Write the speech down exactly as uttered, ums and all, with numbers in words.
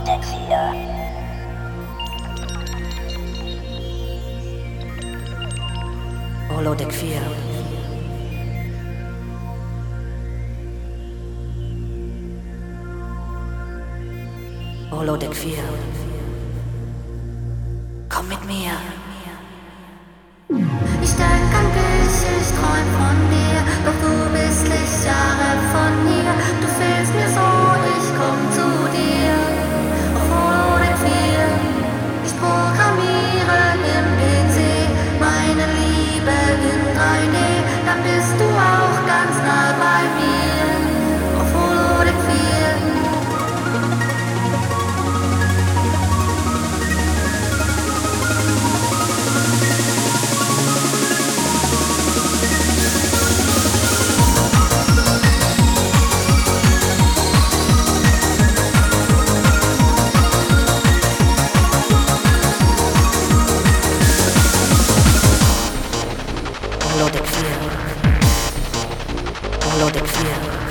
Holodeck vier. Holodeck vier. Holodeck vier. Komm mit mir. Ich denk an dich, ich träum von dir, doch du bist Lichtjahre von hier. Du fehlst mir so, ich komm zu dir. Auf Holodeck vier. Ich programmiere im P C meine Liebe in drei D, dann bist du auch ganz nah bei mir. Auf Holodeck vier. Holodeck vier. Holodeck vier.